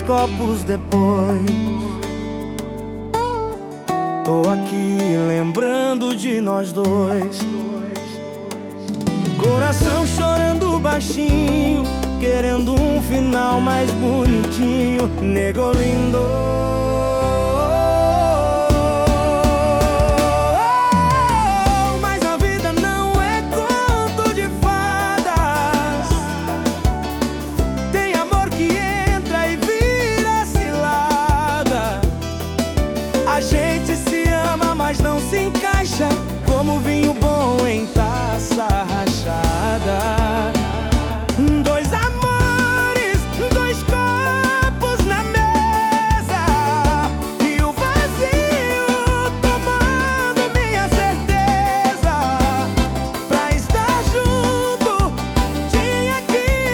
copos depois, tô aqui lembrando de nós dois. Coração chorando baixinho, querendo um final mais bonitinho. Nego lindo, mas a vida não é conto de fadas. Tem amor que entra e vira cilada. A gente se ama, mas não se encaixa, como vinho bom em taça rachada. Dois amores, dois copos na mesa, e o vazio tomando minha certeza. Pra estar junto tinha que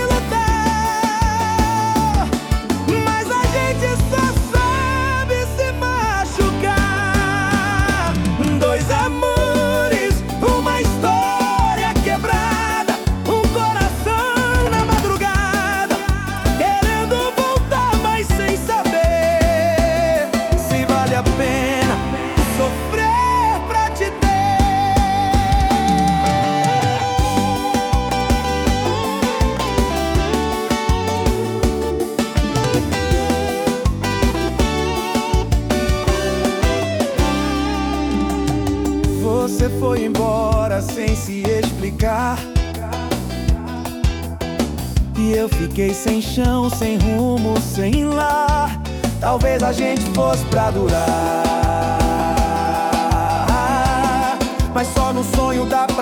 lutar, mas a gente só sabe se machucar. Dois amores, uma história quebrada, um coração na madrugada, querendo voltar, mas sem saber se vale a pena sofrer pra te ter. Você foi embora sem se explicar, e eu fiquei sem chão, sem rumo, sem lar. Talvez a gente fosse pra durar, mas só no sonho dá